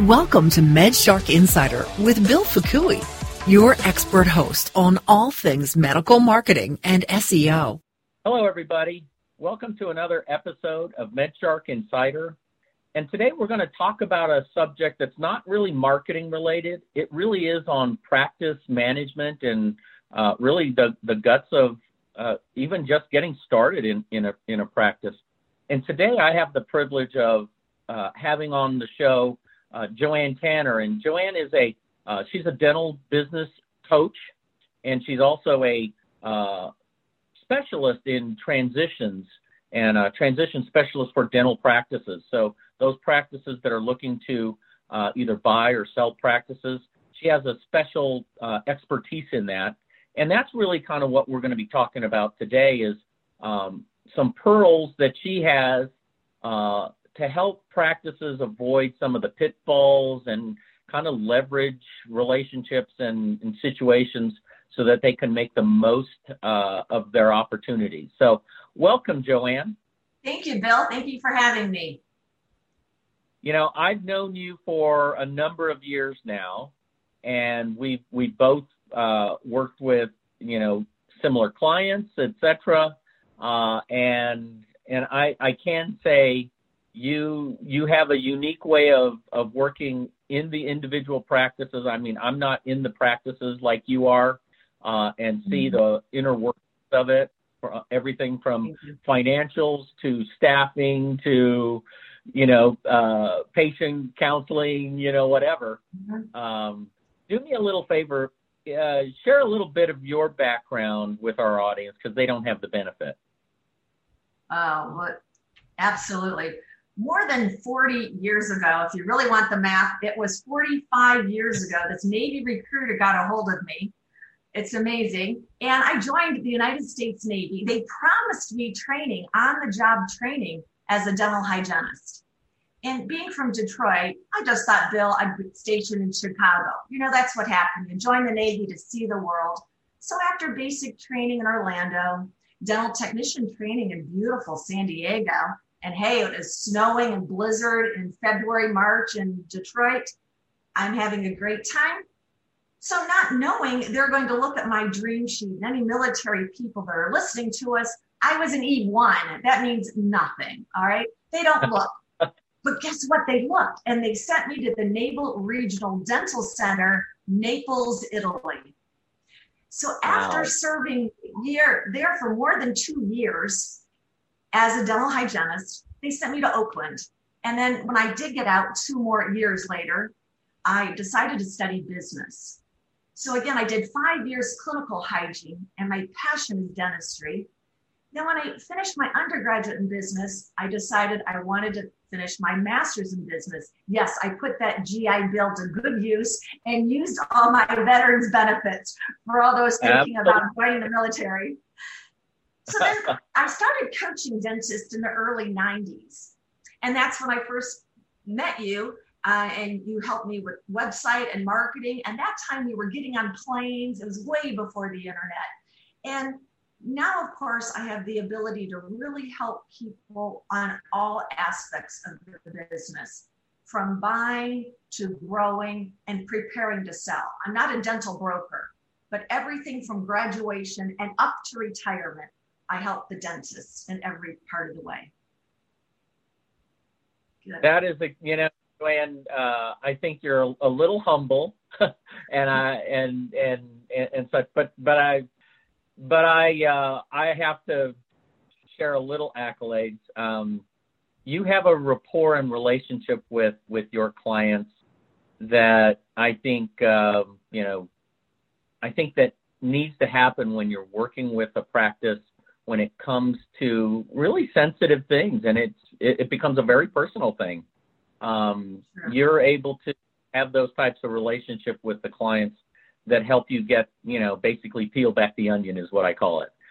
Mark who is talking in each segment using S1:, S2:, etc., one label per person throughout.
S1: Welcome to MedShark Insider with Bill Fukui, your expert host on all things medical marketing and SEO.
S2: Hello, everybody. Welcome to another episode of MedShark Insider. And today we're going to talk about a subject that's not really marketing related. It really is on practice management and really the guts of even just getting started in a practice. And today I have the privilege of having on the show Joanne Tanner. And Joanne is she's a dental business coach, and she's also a specialist in transitions and a transition specialist for dental practices. So those practices that are looking to either buy or sell practices, she has a special expertise in that. And that's really kind of what we're going to be talking about today is some pearls that she has to help practices avoid some of the pitfalls and kind of leverage relationships and situations so that they can make the most of their opportunities. So welcome, Joanne.
S3: Thank you, Bill. Thank you for having me.
S2: You know, I've known you for a number of years now, and we both worked with, similar clients, et cetera. And I can say you have a unique way of working in the individual practices. I mean, I'm not in the practices like you are, and see the inner workings of it, everything from financials to staffing to, patient counseling, whatever. Do me a little favor, share a little bit of your background with our audience because they don't have the benefit.
S3: Well, absolutely. More than 40 years ago, if you really want the math, it was 45 years ago, this Navy recruiter got a hold of me. It's amazing. And I joined the United States Navy. They promised me training, on-the-job training as a dental hygienist. And being from Detroit, I just thought, Bill, I'd be stationed in Chicago. That's what happened. You join the Navy to see the world. So after basic training in Orlando, dental technician training in beautiful San Diego, and hey, it was snowing and blizzard in February, March in Detroit. I'm having a great time. So not knowing they're going to look at my dream sheet, and any military people that are listening to us, I was an E1. That means nothing, all right? They don't look. But guess what? They looked, and they sent me to the Naval Regional Dental Center, Naples, Italy. So after serving there for more than 2 years as a dental hygienist, they sent me to Oakland. And then when I did get out 2 more years later, I decided to study business. So again, I did 5 years clinical hygiene, and my passion is dentistry. Then when I finished my undergraduate in business, I decided I wanted to finish my master's in business. Yes, I put that GI Bill to good use and used all my veterans benefits for all those thinking about joining the military. So then I started coaching dentists in the early 90s. And that's when I first met you, and you helped me with website and marketing. And that time we were getting on planes. It was way before the internet. And now, of course, I have the ability to really help people on all aspects of the business, from buying to growing and preparing to sell. I'm not a dental broker, but everything from graduation and up to retirement, I help the dentists in every part of the way. Good.
S2: That is, Joanne, I think you're a little humble, and such, but I have to share a little accolades. You have a rapport and relationship with your clients that I think I think that needs to happen when you're working with a practice when it comes to really sensitive things, and it becomes a very personal thing. Sure. You're able to have those types of relationship with the clients that help you get, basically peel back the onion is what I call it.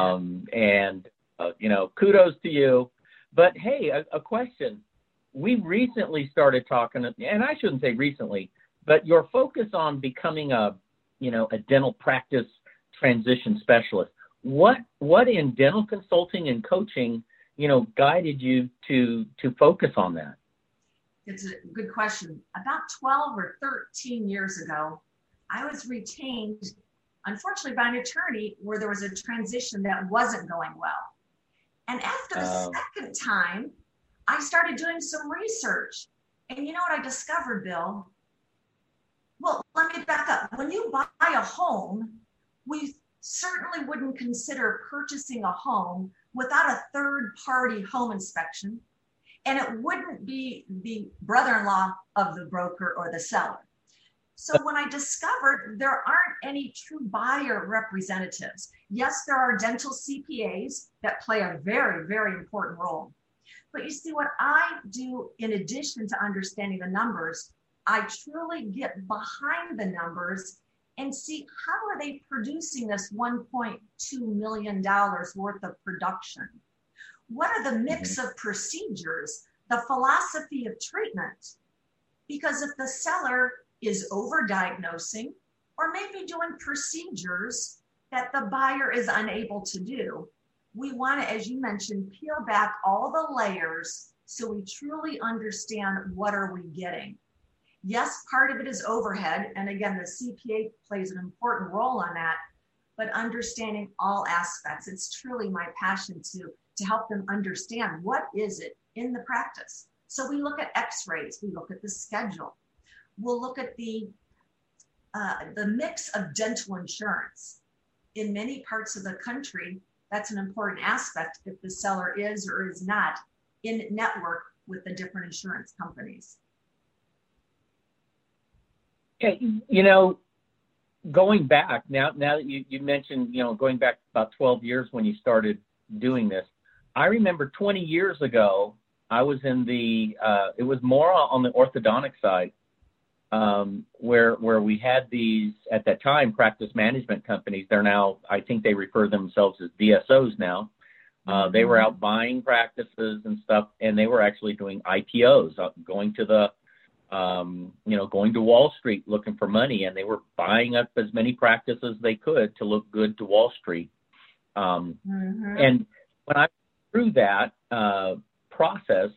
S2: Kudos to you. But hey, a question. We recently started talking, and I shouldn't say recently, but your focus on becoming a dental practice transition specialist. What in dental consulting and coaching, guided you to focus on that?
S3: it's a good question. About 12 or 13 years ago, I was retained, unfortunately, by an attorney where there was a transition that wasn't going well. And after the second time, I started doing some research. And you know what I discovered, Bill? Well, let me back up. When you buy a home, we certainly wouldn't consider purchasing a home without a third-party home inspection. And it wouldn't be the brother-in-law of the broker or the seller. So when I discovered there aren't any true buyer representatives, yes, there are dental CPAs that play a very, very important role. But you see, what I do in addition to understanding the numbers, I truly get behind the numbers and see how are they producing this $1.2 million worth of production? What are the mix of procedures, the philosophy of treatment? Because if the seller is overdiagnosing or maybe doing procedures that the buyer is unable to do, we want to, as you mentioned, peel back all the layers so we truly understand what are we getting. Yes, part of it is overhead. And again, the CPA plays an important role on that, but understanding all aspects. It's truly my passion to help them understand what is it in the practice. So we look at x-rays, we look at the schedule. We'll look at the mix of dental insurance. In many parts of the country, that's an important aspect if the seller is or is not in network with the different insurance companies.
S2: Yeah, going back, now that you mentioned, going back about 12 years when you started doing this, I remember 20 years ago, I was in it was more on the orthodontic side, where we had these, at that time, practice management companies. They're now, I think they refer themselves as DSOs now. They were out buying practices and stuff, and they were actually doing IPOs, going to going to Wall Street looking for money, and they were buying up as many practices they could to look good to Wall Street. And when I went through that process,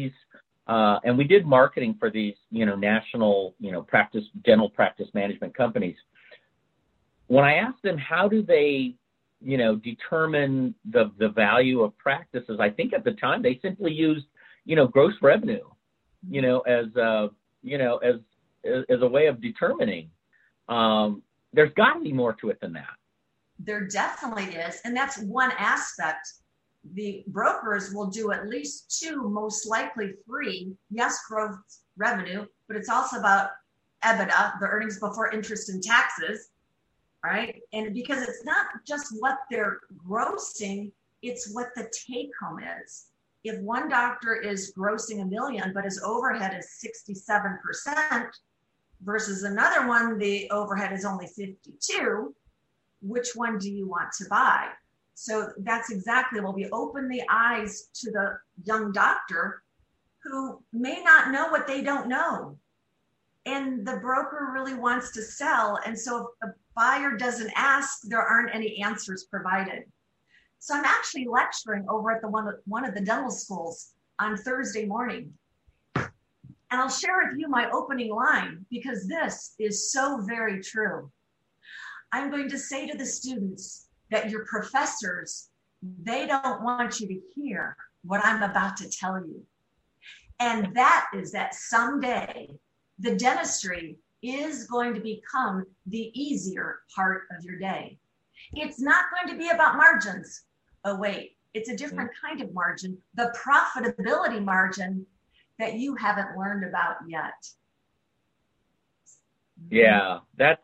S2: and we did marketing for these, national, dental practice management companies. When I asked them, how do they, determine the value of practices, I think at the time they simply used, gross revenue, as a way of determining. There's got to be more to it than that.
S3: There definitely is. And that's one aspect. The brokers will do at least 2, most likely 3, yes, growth revenue, but it's also about EBITDA, the earnings before interest and taxes, right? And because it's not just what they're grossing, it's what the take home is. If one doctor is grossing $1 million, but his overhead is 67% versus another one, the overhead is only 52, which one do you want to buy? So that's exactly what we open the eyes to the young doctor who may not know what they don't know. And the broker really wants to sell. And so if the buyer doesn't ask, there aren't any answers provided. So I'm actually lecturing over at one of the dental schools on Thursday morning. And I'll share with you my opening line because this is so very true. I'm going to say to the students that your professors, they don't want you to hear what I'm about to tell you. And that is that someday the dentistry is going to become the easier part of your day. It's not going to be about margins. Oh, wait, it's a different kind of margin, the profitability margin that you haven't learned about yet.
S2: Yeah,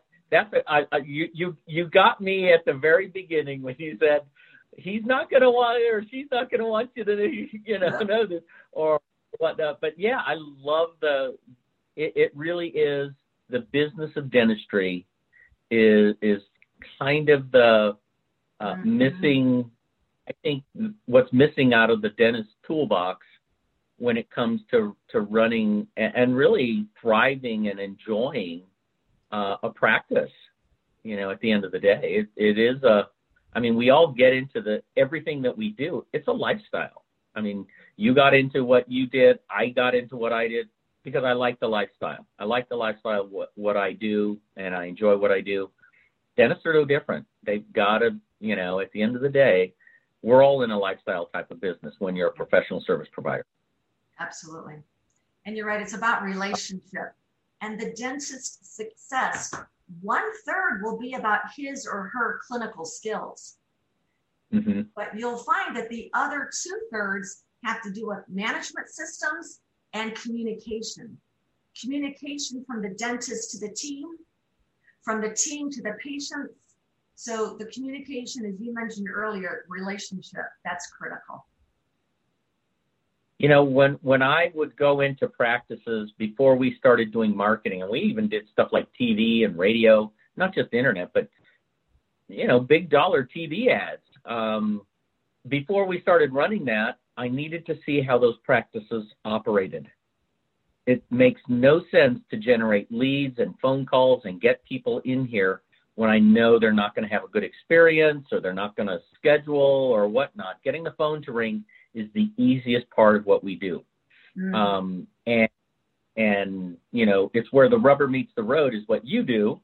S2: you got me at the very beginning when you said he's not going to want or she's not going to want you to know this or whatnot. But yeah, I love it really is the business of dentistry is kind of the missing. I think what's missing out of the dentist toolbox when it comes to running and really thriving and enjoying a practice, at the end of the day, it is we all get into everything that we do. It's a lifestyle. You got into what you did. I got into what I did. because I like the lifestyle. I like the lifestyle of what I do, and I enjoy what I do. Dentists are no different. They've got to, you know, at the end of the day, we're all in a lifestyle type of business when you're a professional service provider.
S3: Absolutely. And you're right, it's about relationship. And the dentist's success, 1/3 will be about his or her clinical skills.
S2: Mm-hmm.
S3: But you'll find that the other 2/3 have to do with management systems and communication. Communication from the dentist to the team, from the team to the patients. So the communication, as you mentioned earlier, relationship, that's critical.
S2: You know, when I would go into practices before we started doing marketing, and we even did stuff like TV and radio, not just internet, but, you know, big dollar TV ads. Before we started running that, I needed to see how those practices operated. It makes no sense to generate leads and phone calls and get people in here when I know they're not going to have a good experience or they're not going to schedule or whatnot. Getting the phone to ring is the easiest part of what we do. Mm. And, you know, it's where the rubber meets the road is what you do.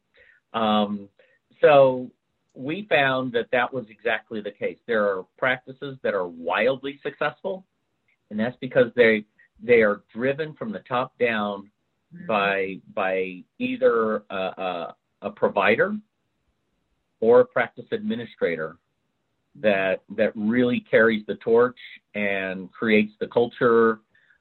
S2: So we found that was exactly the case. There are practices that are wildly successful, and that's because they are driven from the top down by either a provider or a practice administrator that really carries the torch and creates the culture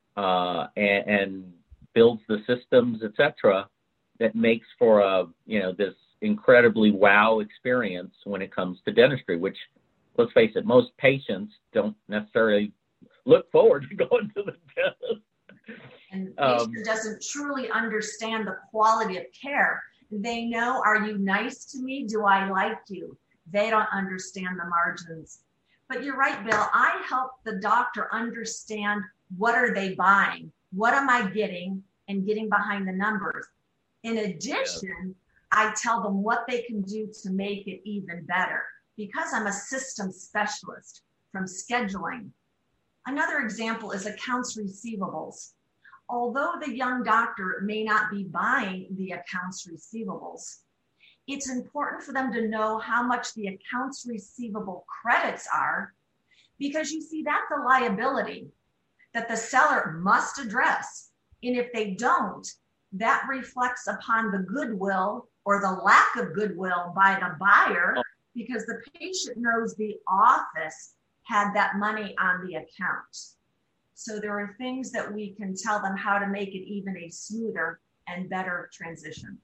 S2: and builds the systems, etc., that makes for this incredibly wow experience when it comes to dentistry, which, let's face it, most patients don't necessarily look forward to going to the dentist.
S3: And the patient doesn't truly understand the quality of care. They know, are you nice to me? Do I like you? They don't understand the margins. But you're right, Bill. I help the doctor understand what are they buying? What am I getting? And getting behind the numbers. In addition, I tell them what they can do to make it even better because I'm a system specialist from scheduling. Another example is accounts receivables. Although the young doctor may not be buying the accounts receivables, it's important for them to know how much the accounts receivable credits are, because you see that's a liability that the seller must address. And if they don't, that reflects upon the goodwill or the lack of goodwill by the buyer, because the patient knows the office had that money on the account. So there are things that we can tell them how to make it even a smoother and better transition.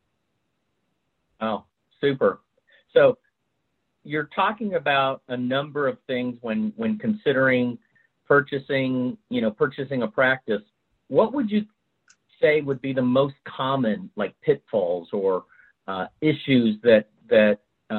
S2: Oh, super. So you're talking about a number of things when considering purchasing a practice. What would you say would be the most common, like, pitfalls or issues that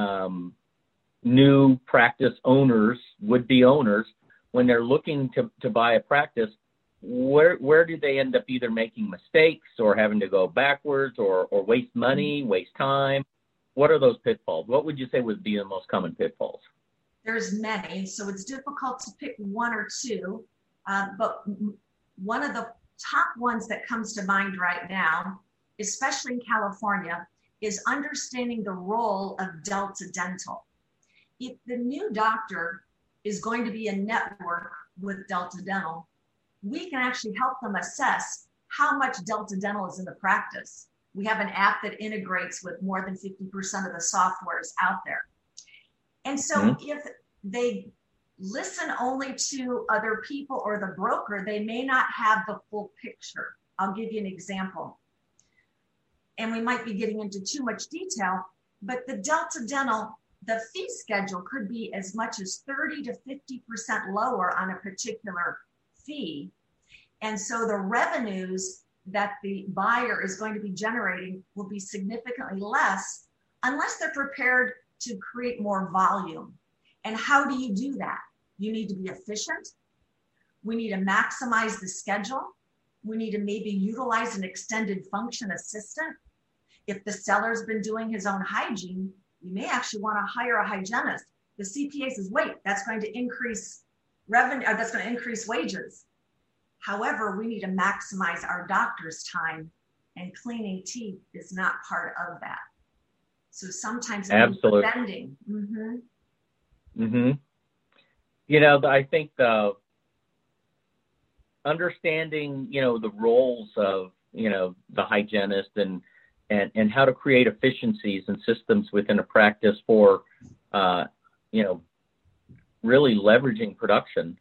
S2: new practice owners, would-be owners, when they're looking to buy a practice, where do they end up either making mistakes or having to go backwards or waste money, waste time? What are those pitfalls? What would you say would be the most common pitfalls?
S3: There's many, so it's difficult to pick one or two, but one of the top ones that comes to mind right now, especially in California, is understanding the role of Delta Dental. If the new doctor is going to be a network with Delta Dental, we can actually help them assess how much Delta Dental is in the practice. We have an app that integrates with more than 50% of the softwares out there. And so if they listen only to other people or the broker, they may not have the full picture. I'll give you an example. And we might be getting into too much detail, but the Delta Dental, the fee schedule could be as much as 30 to 50% lower on a particular fee. And so the revenues that the buyer is going to be generating will be significantly less unless they're prepared to create more volume. And how do you do that? You need to be efficient. We need to maximize the schedule. We need to maybe utilize an extended function assistant. If the seller's been doing his own hygiene, you may actually want to hire a hygienist. The CPA says, wait, that's going to increase revenue, that's going to increase wages. However, we need to maximize our doctor's time, and cleaning teeth is not part of that. So sometimes
S2: absolutely
S3: bending. Mm-hmm.
S2: Mm-hmm. You know, I think the understanding, you know, the roles of, you know, the hygienist and how to create efficiencies and systems within a practice for, you know, really leveraging production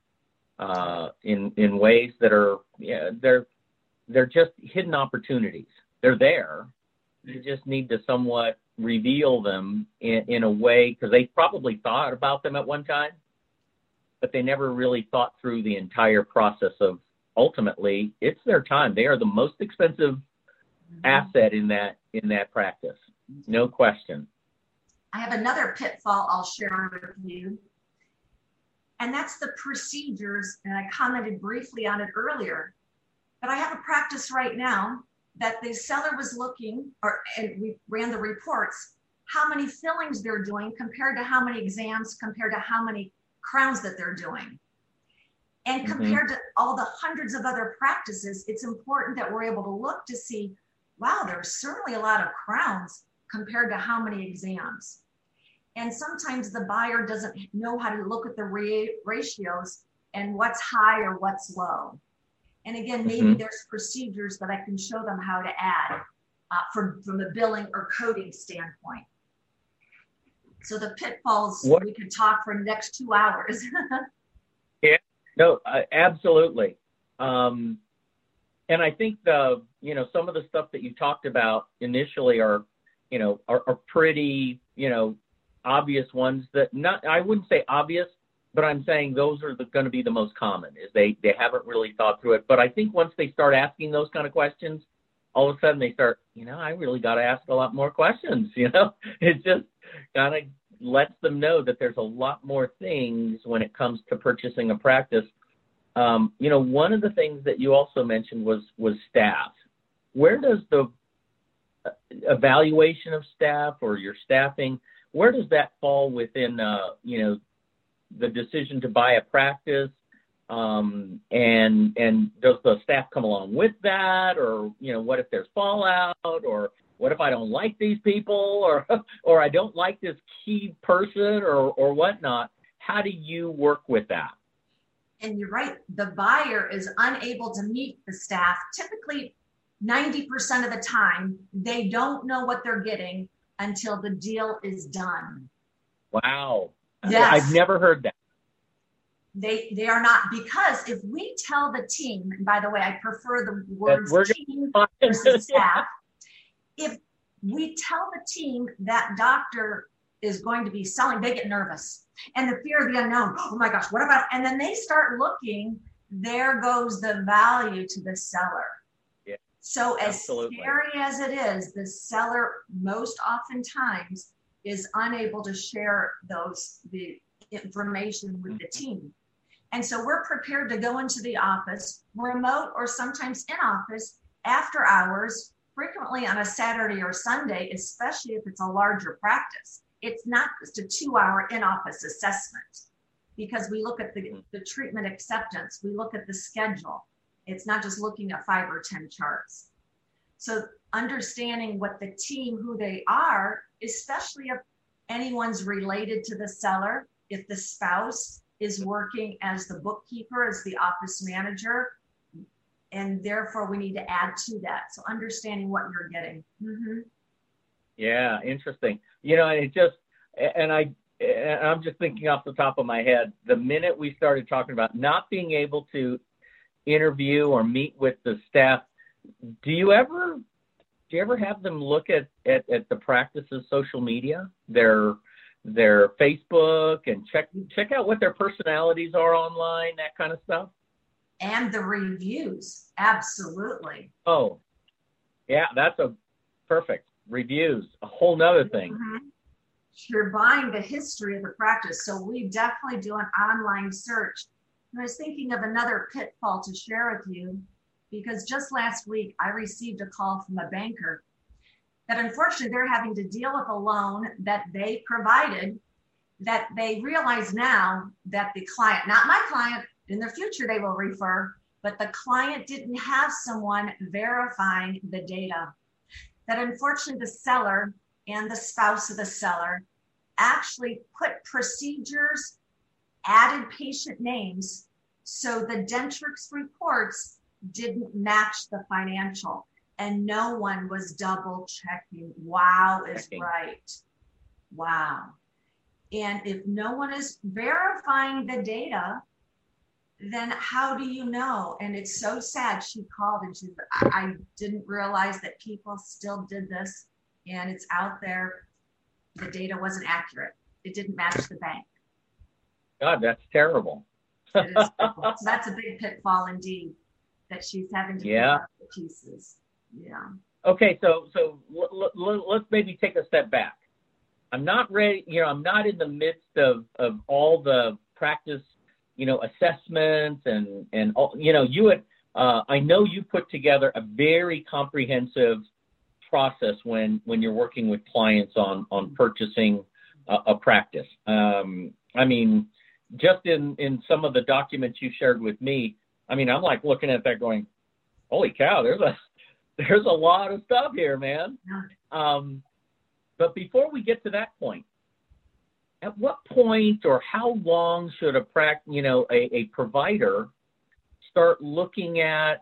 S2: in ways that are, yeah, they're just hidden opportunities. They're there. You just need to somewhat reveal them in a way, because they probably thought about them at one time, but they never really thought through the entire process of, ultimately, it's their time. They are the most expensive asset in that practice. No question.
S3: I have another pitfall I'll share with you, and that's the procedures, and I commented briefly on it earlier, but I have a practice right now that the seller was looking, and we ran the reports, how many fillings they're doing compared to how many exams, compared to how many crowns that they're doing. And compared to all the hundreds of other practices, it's important that we're able to look to see, wow, there's certainly a lot of crowns compared to how many exams. And sometimes the buyer doesn't know how to look at the ratios and what's high or what's low. And again, maybe there's procedures that I can show them how to add from a billing or coding standpoint. So the pitfalls, we could talk for the next 2 hours.
S2: Yeah, no, absolutely. And I think you know, some of the stuff that you talked about initially are pretty, you know, obvious ones that I wouldn't say obvious, but I'm saying those are going to be the most common, is they haven't really thought through it. But I think once they start asking those kind of questions, all of a sudden they start, you know, I really got to ask a lot more questions, you know. It just kind of lets them know that there's a lot more things when it comes to purchasing a practice. You know, one of the things that you also mentioned was staff. Where does the evaluation of staff or your staffing, where does that fall within, you know, the decision to buy a practice? And does the staff come along with that? Or, you know, what if there's fallout? Or what if I don't like these people? Or I don't like this key person or whatnot? How do you work with that?
S3: And you're right, the buyer is unable to meet the staff. Typically, 90% of the time, they don't know what they're getting until the deal is done.
S2: Wow.
S3: Yes.
S2: I've never heard that.
S3: They are not, because if we tell the team, and by the way, I prefer the words team versus staff. If we tell the team that doctor is going to be selling, they get nervous. And the fear of the unknown, oh my gosh, what about, and then they start looking, there goes the value to the seller.
S2: Yeah,
S3: so as
S2: absolutely.
S3: Scary as it is, the seller most oftentimes is unable to share the information with the team. And so we're prepared to go into the office, remote or sometimes in office, after hours, frequently on a Saturday or Sunday, especially if it's a larger practice. It's not just a 2-hour in-office assessment, because we look at the treatment acceptance, we look at the schedule. It's not just looking at 5 or 10 charts. So understanding what the team, who they are, especially if anyone's related to the seller, if the spouse is working as the bookkeeper, as the office manager, and therefore we need to add to that. So understanding what you're getting. Mm-hmm.
S2: Yeah, interesting. You know, I'm just thinking off the top of my head, the minute we started talking about not being able to interview or meet with the staff, do you ever have them look at the practice's social media, their Facebook, and check out what their personalities are online, that kind of stuff?
S3: And the reviews, absolutely.
S2: Oh, yeah, that's a perfect. Reviews, a whole nother thing.
S3: Mm-hmm. You're buying the history of the practice. So we definitely do an online search. I was thinking of another pitfall to share with you, because just last week I received a call from a banker that unfortunately they're having to deal with a loan that they provided, that they realize now that the client, not my client, in the future they will refer, but the client didn't have someone verifying the data. That unfortunately the seller and the spouse of the seller actually put procedures, added patient names, so the Dentrix reports didn't match the financial, and no one was double checking. Wow is right. Wow. And if no one is verifying the data, then how do you know? And it's so sad. She called and she said, I didn't realize that people still did this, and it's out there. The data wasn't accurate. It didn't match the bank.
S2: God, that's terrible.
S3: It is terrible. So that's a big pitfall indeed that she's having to pick up the pieces. Yeah. Okay,
S2: so let's maybe take a step back. I'm not ready, I'm not in the midst of all the practice, assessments and all, you had, I know you put together a very comprehensive process when you're working with clients on purchasing a practice. I mean, just in some of the documents you shared with me, I mean, I'm like looking at that going, holy cow, there's a lot of stuff here, man. But before we get to that point, at what point or how long should a provider start looking at,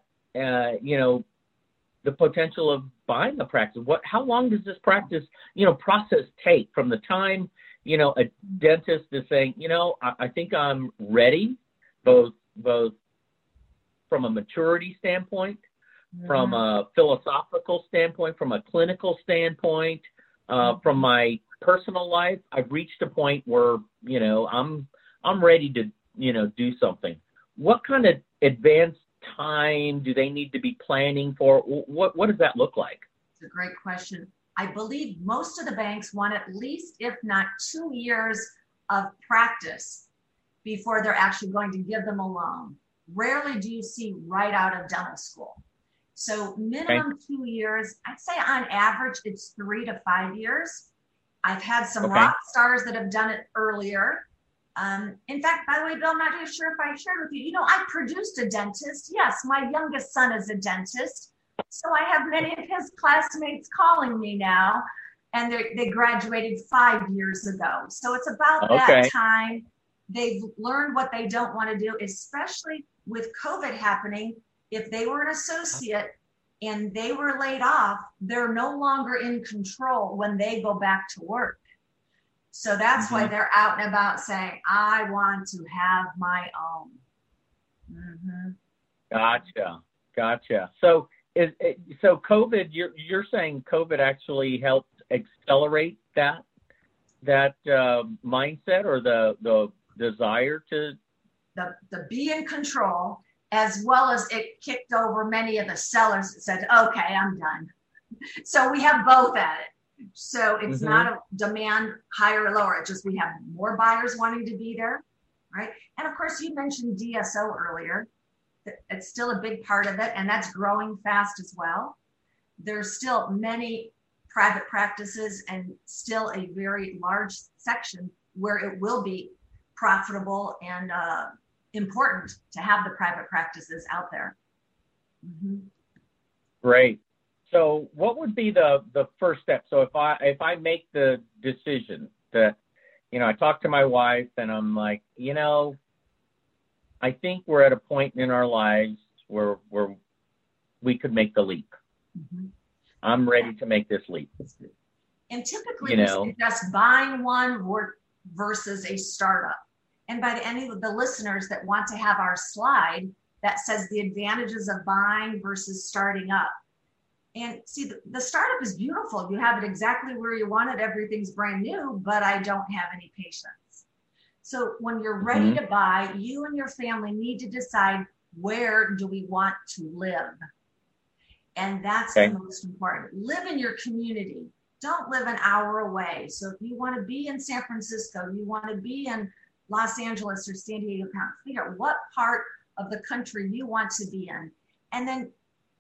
S2: the potential of buying a practice? How long does this practice, process take from the time, a dentist is saying, I think I'm ready, both from a maturity standpoint, from a philosophical standpoint, from a clinical standpoint, from my personal life, I've reached a point where, I'm ready to, do something. What kind of advanced time do they need to be planning for? What does that look like?
S3: It's a great question. I believe most of the banks want at least, if not 2 years of practice before they're actually going to give them a loan. Rarely do you see right out of dental school. So minimum 2 years, I'd say on average, it's 3 to 5 years. I've had some rock stars that have done it earlier. In fact, by the way, Bill, I'm not even sure if I shared with you, I produced a dentist. Yes, my youngest son is a dentist. So I have many of his classmates calling me now, and they graduated 5 years ago. So it's about that time. They've learned what they don't want to do, especially with COVID happening. If they were an associate and they were laid off, they're no longer in control when they go back to work. So that's why they're out and about saying, I want to have my own.
S2: Gotcha. So COVID, you're saying COVID actually helped accelerate that mindset or the desire to
S3: the be in control, as well as it kicked over many of the sellers that said, okay, I'm done. So we have both at it. So it's not a demand higher or lower. It's just we have more buyers wanting to be there, right? And of course, you mentioned DSO earlier. It's still a big part of it, and that's growing fast as well. There's still many private practices and still a very large section where it will be profitable and important to have the private practices out there.
S2: Great. So what would be the first step? So if I make the decision that, I talk to my wife and I'm like, I think we're at a point in our lives where we could make the leap. I'm ready to make this leap.
S3: And typically we suggest buying one versus a startup. And by any of the listeners that want to have our slide that says the advantages of buying versus starting up. And see, the startup is beautiful. You have it exactly where you want it. Everything's brand new, but I don't have any patience. So when you're ready to buy, you and your family need to decide, where do we want to live? And that's the most important. Live in your community. Don't live an hour away. So if you want to be in San Francisco, you want to be in Los Angeles or San Diego County, figure out what part of the country you want to be in. And then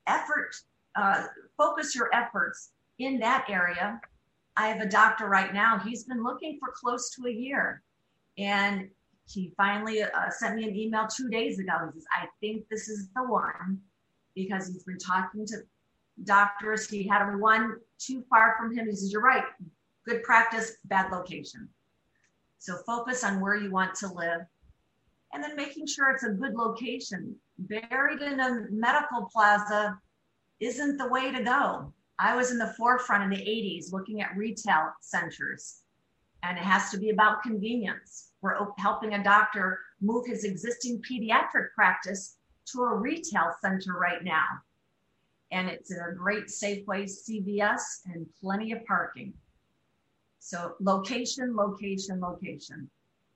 S3: focus your efforts in that area. I have a doctor right now. He's been looking for close to a year. And He finally sent me an email 2 days ago. He says, I think this is the one, because he's been talking to doctors. He had one too far from him. He says, you're right. Good practice, bad location. So focus on where you want to live, and then making sure it's a good location. Buried in a medical plaza isn't the way to go. I was in the forefront in the 80s looking at retail centers, and it has to be about convenience. We're helping a doctor move his existing pediatric practice to a retail center right now. And it's a great Safeway, CVS, and plenty of parking. So location, location, location.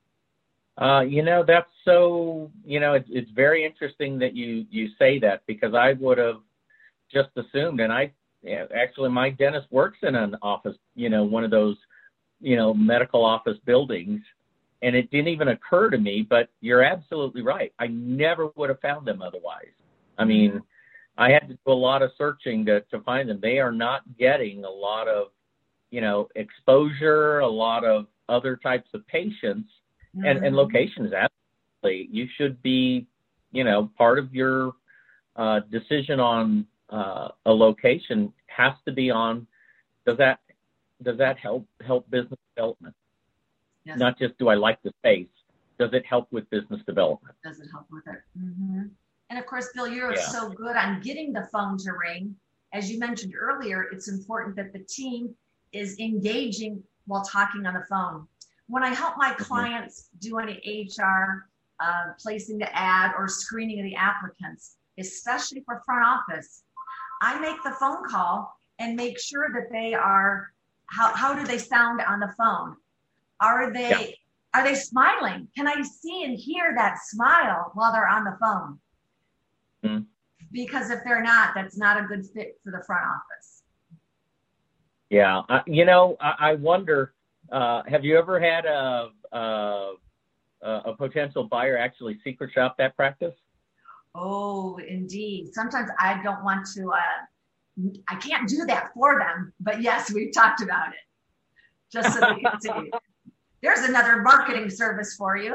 S2: That's so, it's very interesting that you say that, because I would have just assumed, and actually my dentist works in an office, one of those, medical office buildings, and it didn't even occur to me, but you're absolutely right. I never would have found them otherwise. I mean, I had to do a lot of searching to find them. They are not getting a lot of, exposure, a lot of other types of patients, and locations. Absolutely. You should be, part of your decision on a location has to be on, does that help business development?
S3: Yes.
S2: Not just, do I like the space? Does it help with business development?
S3: Does it help with it? Mm-hmm. And of course, Bill, you're so good on getting the phone to ring. As you mentioned earlier, it's important that the team is engaging while talking on the phone. When I help my clients do any HR, placing the ad or screening of the applicants, especially for front office, I make the phone call and make sure that they are, how do they sound on the phone? Are they smiling? Can I see and hear that smile while they're on the phone? Mm-hmm. Because if they're not, that's not a good fit for the front office.
S2: Yeah. I wonder, have you ever had a potential buyer actually secret shop that practice?
S3: Oh, indeed. Sometimes I don't want to, I can't do that for them, but yes, we've talked about it. Just so they can see. There's another marketing service for you.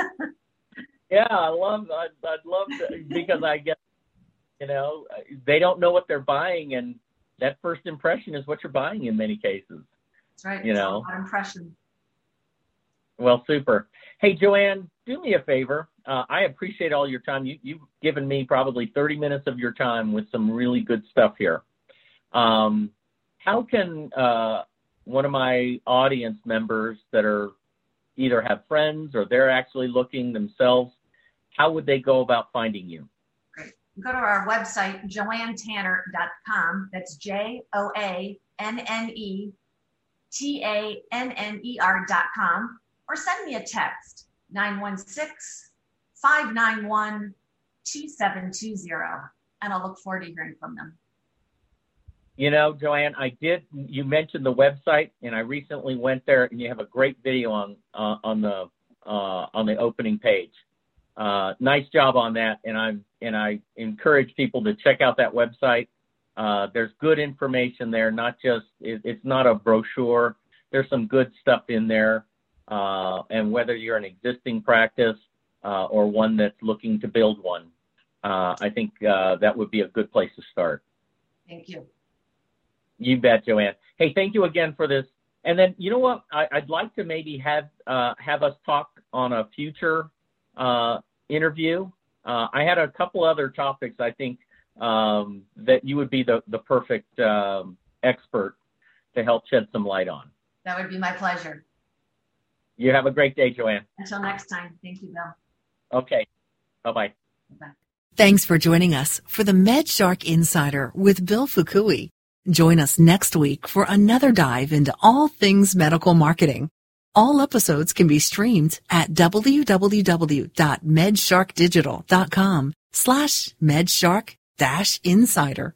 S2: Yeah, I'd love to, because I guess, they don't know what they're buying, and that first impression is what you're buying in many cases.
S3: That's right. It's all about impression.
S2: Well, super. Hey, Joanne, do me a favor. I appreciate all your time. You've given me probably 30 minutes of your time with some really good stuff here. How can one of my audience members that are either have friends or they're actually looking themselves, how would they go about finding you?
S3: Great. Go to our website, joannetanner.com. That's JoanneTanner.com, or send me a text, 916-591-2720, and I'll look forward to hearing from them.
S2: Joanne, you mentioned the website, and I recently went there, and you have a great video on the opening page. Nice job on that. And I encourage people to check out that website. There's good information there, it's not a brochure. There's some good stuff in there. And whether you're an existing practice, or one that's looking to build one, I think, that would be a good place to start.
S3: Thank you.
S2: You bet, Joanne. Hey, thank you again for this. And then, you know what? I'd like to maybe have us talk on a future interview. I had a couple other topics, I think, that you would be the perfect expert to help shed some light on.
S3: That would be my pleasure.
S2: You have a great day, Joanne.
S3: Until next time. Thank you, Bill.
S2: Okay. Bye-bye.
S3: Bye-bye.
S1: Thanks for joining us for the MedShark Insider with Bill Fukui. Join us next week for another dive into all things medical marketing. All episodes can be streamed at www.medsharkdigital.com/medshark-insider.